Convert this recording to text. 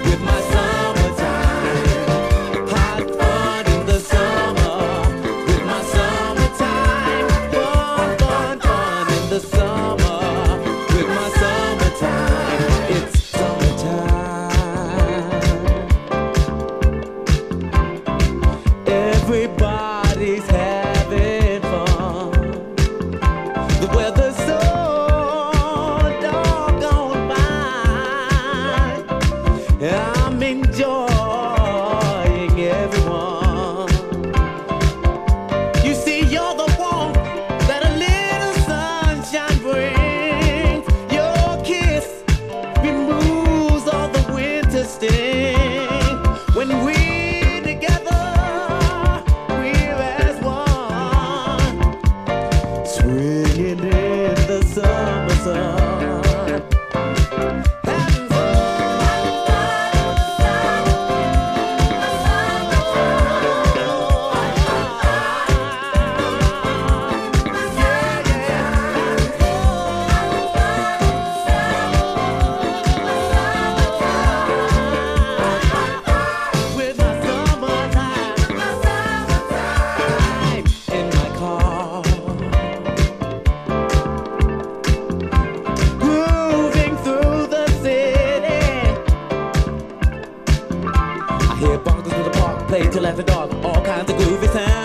with my summertime. Hot fun in the summer with my summertime. Fun, fun, fun in the summer with my summertime. It's summertime. Everybody's having fun. The weather's so doggone fine. I'm enjoying everyone. You see, you're the one that a little sunshine brings. Your kiss removes all the winter sting. When we're together, we're as one, swinging in the summer sun. Having fun. With my summertime in my car, grooving through the city. I hear bongos in the park, play till after dark, all kinds of groovy sounds.